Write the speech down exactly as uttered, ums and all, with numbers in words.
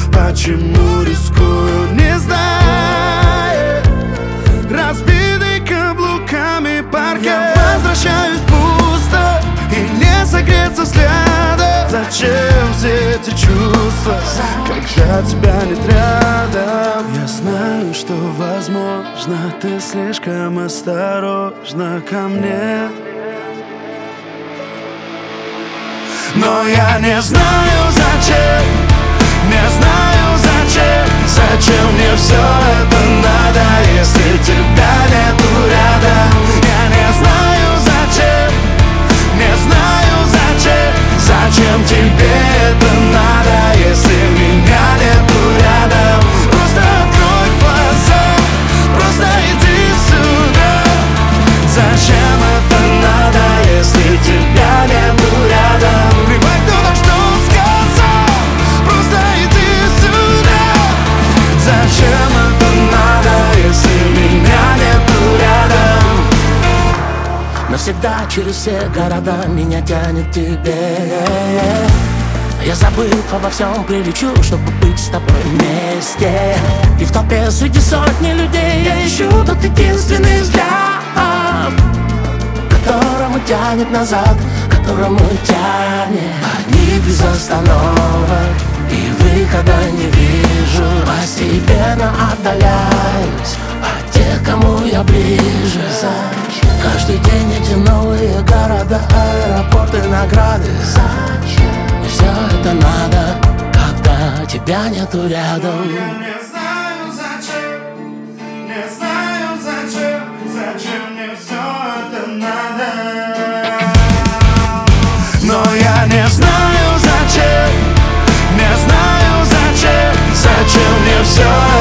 почему рискую, не зная, разбитый каблуками паркет. Я возвращаюсь пусто и не согреться взгляда. Зачем все эти чувства, когда тебя нет рядом? Я знаю, что возможно ты слишком осторожна ко мне, но я не знаю зачем, не знаю зачем, зачем мне все это надо, если тебя нету рядом. Я не знаю зачем, не знаю зачем, зачем тебе это надо, если меня нету рядом. Просто открой глаза, просто иди сюда. Зачем это надо, если тебя нету рядом? Плевать, кто там что сказал, просто иди сюда. Зачем это надо, если меня нету рядом? Навсегда через все города меня тянет к тебе. Я забыв обо всем, прилечу, чтобы быть с тобой вместе. И в толпе среди сотни людей я ищу тот единственный взгляд, которому тянет назад, которому тянет. Одни без остановок, и выхода не вижу. Постепенно отдаляюсь от тех, кому я ближе. Каждый день эти новые города, аэропорты, награды. И все это надо, когда тебя нету рядом. Я не знаю зачем, не знаю зачем, зачем мне все это надо. Но я не знаю зачем, не знаю зачем, зачем мне все